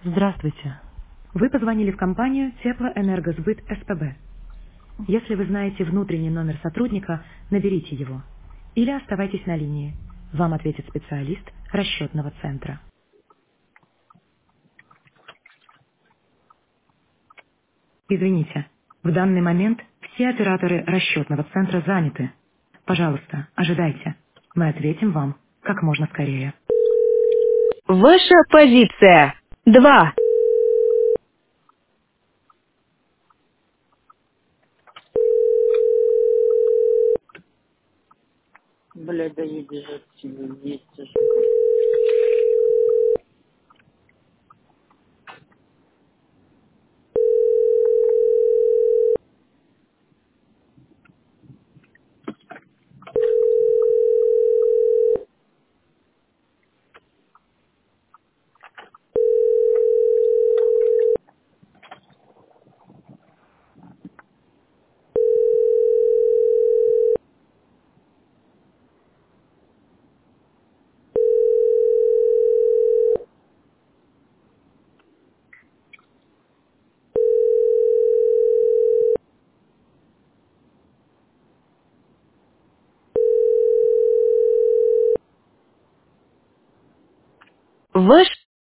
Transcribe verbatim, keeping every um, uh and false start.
Здравствуйте. Вы позвонили в компанию Теплоэнергосбыт СПБ. Если вы знаете внутренний номер сотрудника, наберите его. Или оставайтесь на линии. Вам ответит специалист расчетного центра. Извините, в данный момент все операторы расчетного центра заняты. Пожалуйста, ожидайте. Мы ответим вам как можно скорее. Ваша позиция. Два. Блядь, да не бежать себе вместе же. Ваш